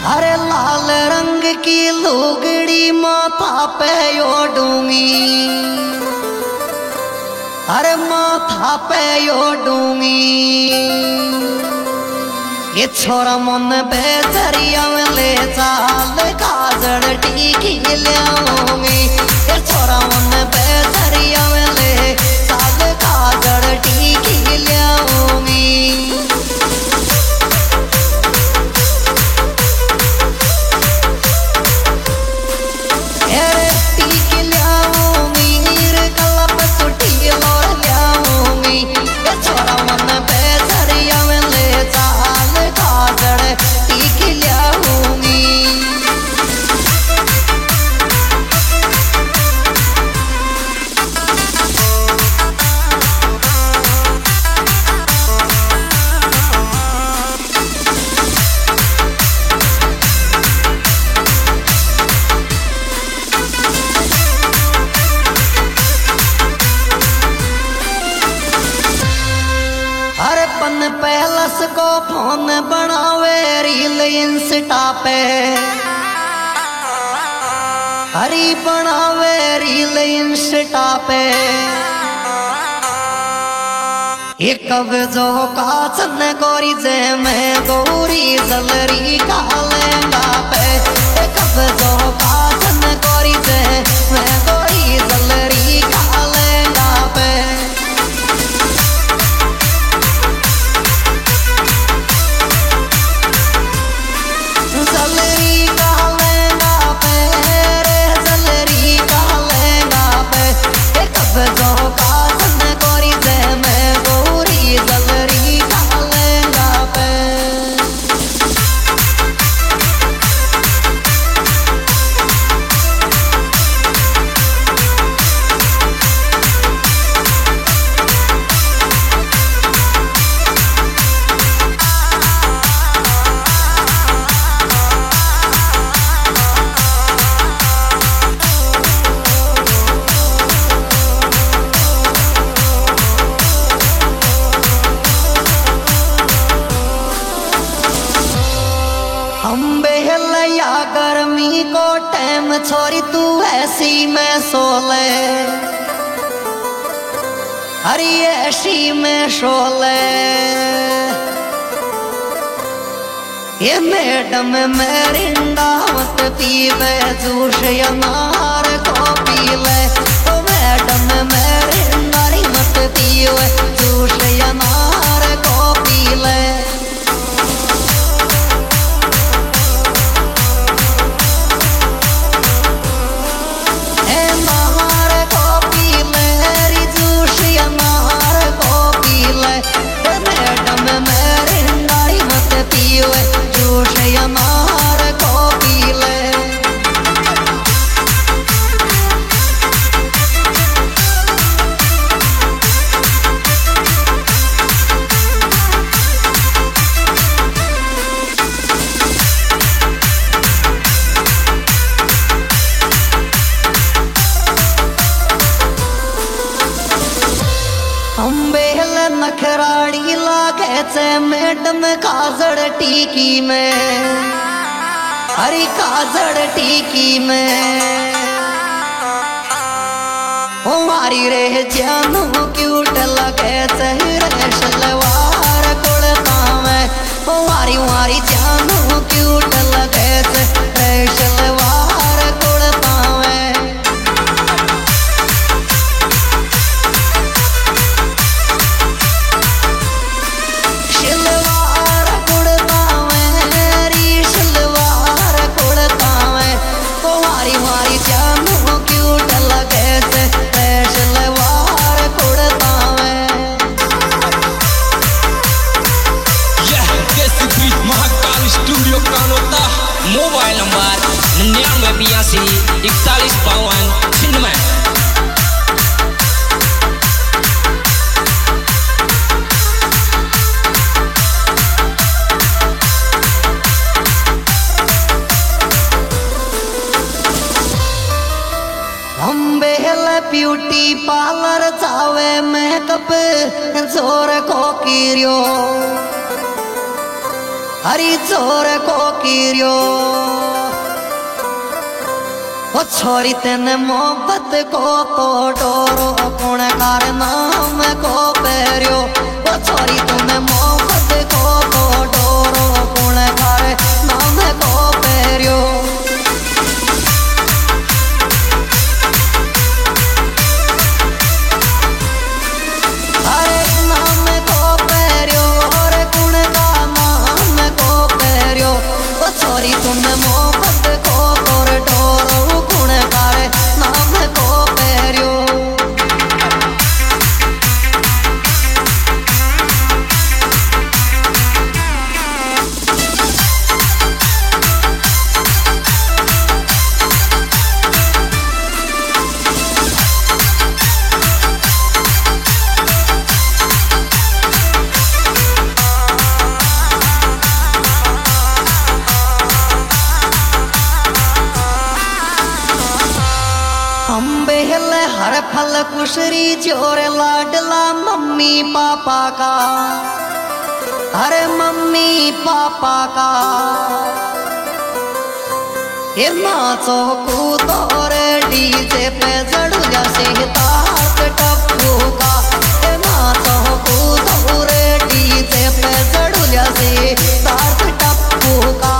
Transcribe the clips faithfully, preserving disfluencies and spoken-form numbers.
अरे लाल रंग की लुगड़ी माथा पे ओढ़ूंगी, अरे माथा पे ओढ़ूंगी। ये छोरा मन बेचरिया में ले चाल काजड़ टीकी लाऊंगी। ये छोरा मन बेचरिया में ले चाल काजड़ टीकी लाऊंगी। पैलस को फोन बनावे रील इंस्टा पे, हरी बनावे रील इंस्टा पे। ये कब जो काचन गोरी जे मैं गोरी जलरी का लेंगा पे। ये कब जो काचन गोरी जे मैं गोरी जलरी का लेंगा पे। जलरी का लेंगा पे रे जलरी का लेंगा पे। ये कब जो काचन गोरी जे मैं गोरी जलरी का लेंगा पे। हम बेहलया गर्मी को टाइम छोरी तू ऐसी में सोले, हरी ऐसी में सोले। ये मैडम मेरिंडा मत पीवे जूस अनार को पी ले। तो मैडम मेरिंडा मत पीवे जूस अनार को पी ले। नखराड़ी लागे से मैडम काजड़ टीकी में, हरी काजड़ टीकी में। हमारी रे जानू क्यूट लगे से रे सलवार कुर्ता में। हमारी हमारी जानू क्यूट लगे से रे सलवार कुर्ता में। मोबाइल नंबर निन्यानवे बयासी इकतालीस बावन छिन्नवे। हम बेहल ब्यूटी पार्लर जावे मेकअप जोर को किरियो। हरी चोर को कीरियो ओ छोरी तेने मोहब्बत को तो डोरो कौन कार नाम को पेरियो ओ छोरी तूने मोहब्बत को तो डोरो कौन कार नाम को पेरियो अरे नाम को पेरियो और कौन का नाम को पेरियो ओ छोरी तूने मोहब्बत को तो डोरो कौन कार नाम को पेरियो बेहल हर फल कुशरी जोर लाडला मम्मी पापा का अरे मम्मी पापा का ये नाचो कूदो रे डीजे पे जड़ू जैसे तार टप्पू का ये नाचो कूदो रे डीजे पे जड़ू जैसे तार टप्पू का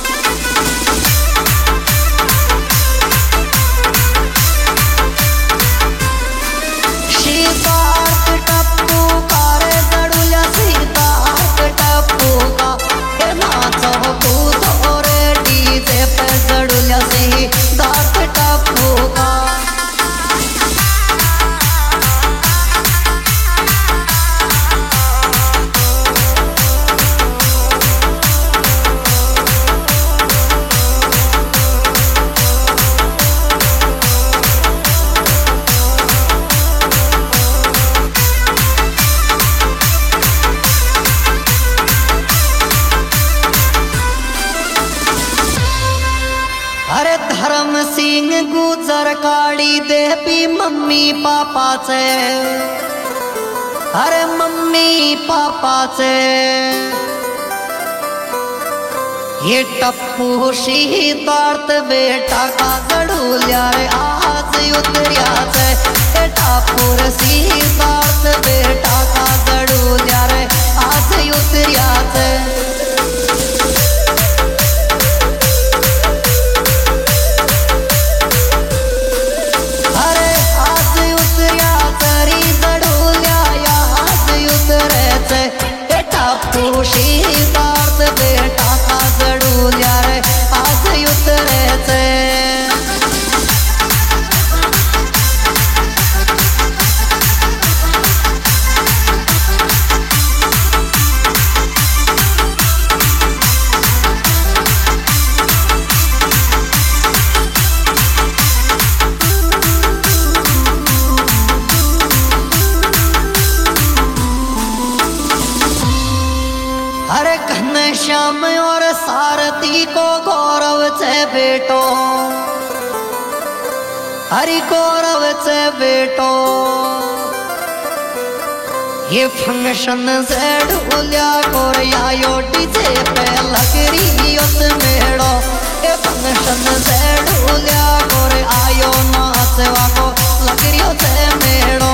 अरे धर्म सिंह गुजर काली देवी मम्मी पापा से अरे मम्मी पापा से ये टप्पू शीतार्थ बेटा का जड़ूलिया रे आज उतरिया से ये टप्पू शीतार्थ बेटा का जड़ूलिया रे आज उतरिया से शीतार्थ बेटा का जड़ूलिया रे आज उतरे से अरे घनश्याम और सारथी को गौरव से बेटो हरि गौरव से बेटो ये फंक्शन से ढूलिया कोरिया डीजे पे लग रही उस मेड़ो ये फंक्शन से ढूलिया कोरे आयो नाचवा को लग रही उस मेड़ो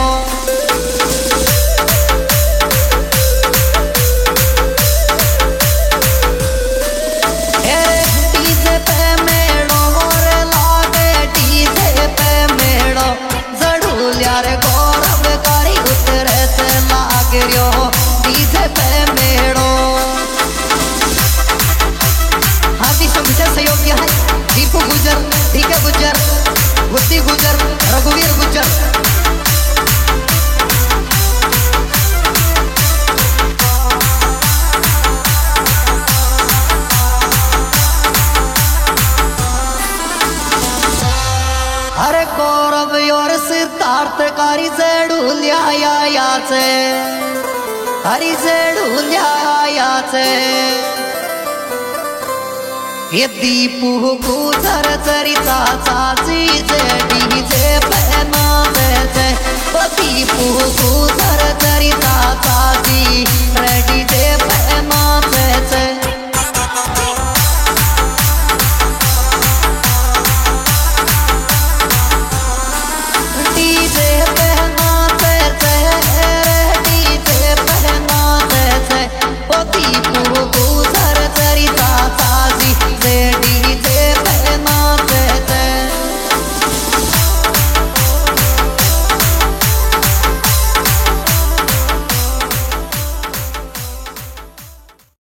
डीजे पे मेड़ो हाथी सब विशेष सहयोगी है दीपू गुजर डीके गुजर बुद्धि गुजर रघुवीर गुजर अरे गौरव और सिद्धार्थ कारी से ढूलिया या से हरी से ढूलिया से ये दीपू गुजर चरिता चाची से डीजे पे नाचे से ओ दीपू गुजर चरिता चाची डीजे पे